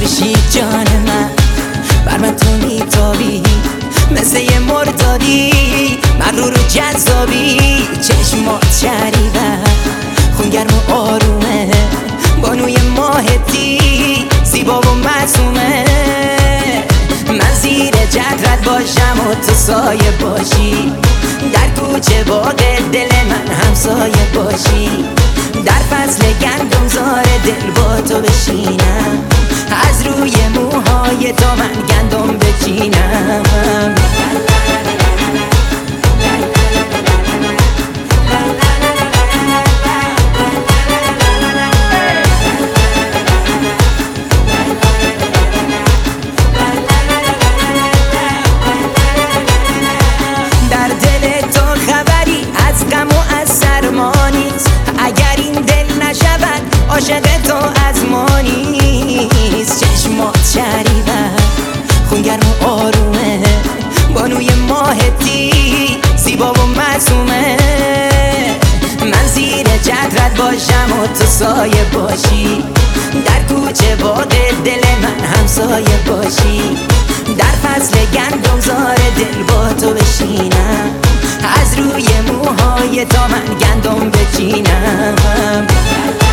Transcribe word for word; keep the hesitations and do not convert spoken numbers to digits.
خورشید جان من، بر من تو میتابی مثل یه مردادی، مغرور و جذابی، چشمات شریبه، خونگرم و آرومه، بانوی ماهتی، زیبا و معصومه. من زیر جدرت باشم و تو سایه باشی، در کوچه باغ دل من همسایه باشی، در فصل گندم زار دل با تو بشینم، از روی موهای تو من گندم بچینم. در دل تو خبری از غم و از سرما نیست، اگر این دل نشود عاشق تو از ما نیست. چشمات شریبه، خونگرم و آرومه، بانوی ماهتی، زیبا و معصومه. من زیر جدرت باشم و تو سایه باشی، در کوچه باغ دل من همسایه باشی، در فصل گندم زار دل با تو بشینم، از روی موهای تو من گندم بچینم.